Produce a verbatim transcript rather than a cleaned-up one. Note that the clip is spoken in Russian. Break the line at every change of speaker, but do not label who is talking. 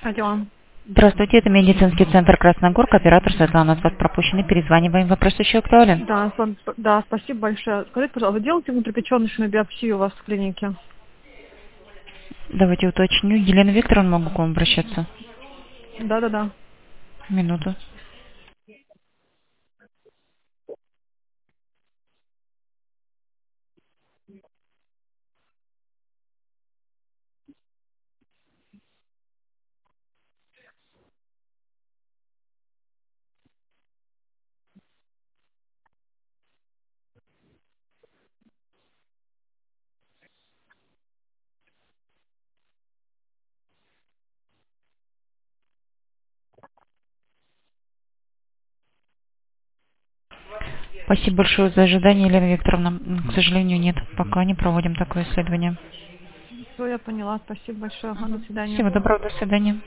Алло.
Здравствуйте, это медицинский центр Красногорка, оператор Светлана, от вас пропущенный, перезваниваем. Вопрос еще актуален?
Да, Сон- да, спасибо большое. Скажите, пожалуйста, вы делаете внутрипеченочную биопсию у вас в клинике?
Давайте уточню. Елена Викторовна, могу к вам обращаться?
Да-да-да.
Минуту. Спасибо большое за ожидание, Елена Викторовна. М, К сожалению, нет, пока не проводим такое исследование.
Все, я поняла. Спасибо большое. Ага, до свидания.
Всего доброго, до свидания.